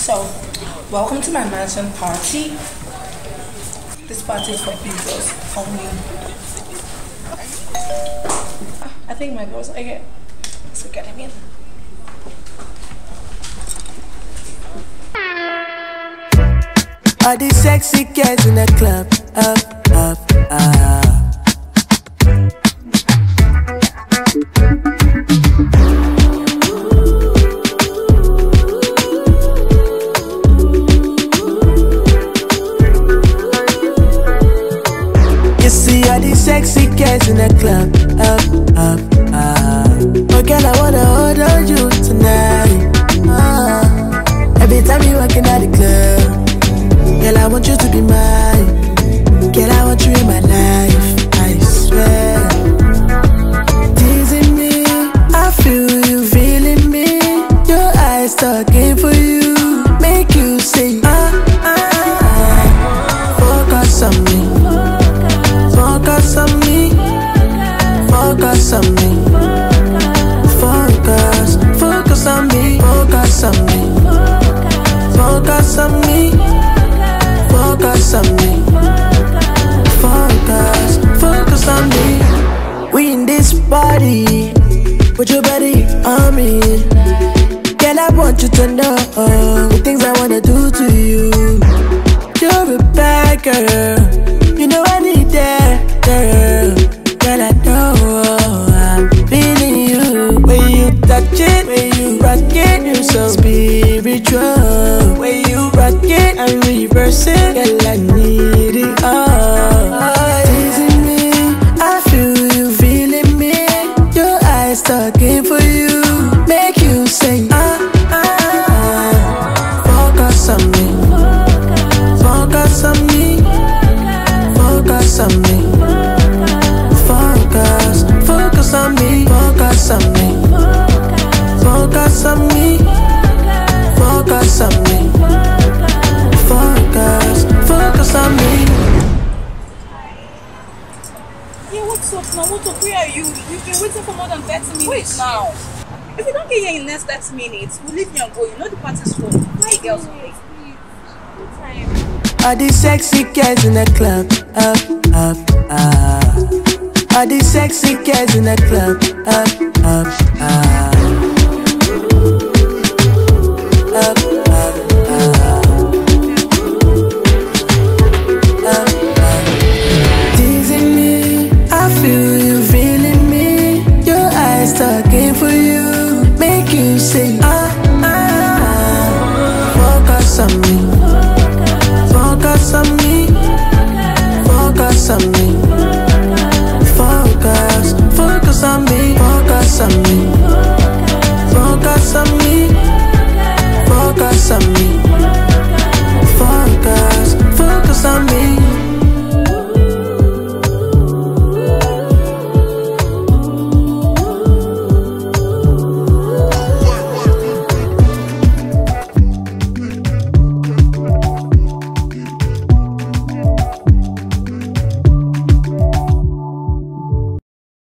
So, welcome to my mansion party. This party is for big girls only. I think my girls like it. So get him in. All these sexy girls in the club, up, up, up. You see all these sexy girls in the club, up, up, up. Oh girl, I wanna hold on you tonight. Every time you walking out the club, girl, I want you to be mine. Girl, I want you in my life, I swear. Teasing me, I feel you feeling me. Your eyes talking for you, make you say focus on me, focus on me, focus on me, focus, focus on me, focus on me, focus on me, focus on me, focus, focus on me. We in this party, put your body on me. Girl, I want you to know the things I wanna do to you. You're a bad girl, you know I need that girl. Girl, I know I'm feeling you. When you touch it, when you rock it, you're so spiritual. When you rock it and reverse it, girl, I need it all. Teasing me, I feel you feeling me. Your eyes talking for you, make you say focus on me, focus on me, focus on me, focus, focus on me, focus on me, focus on me, focus on me, focus, focus on me. Yeah, what's up now? What's up? Where are you? You've been waiting for more than 30 minutes now. If you don't get here in the next 30 minutes, we'll leave you and go. You know the party's full. Hey, girls, please. All these sexy girls in the club, up, up, up. All these sexy girls in the club, up, up, up. Up, up, up. Up, up. Teasing me, I feel you feeling me. Your eyes talking for you, make you say focus on me, focus on me, focus on me,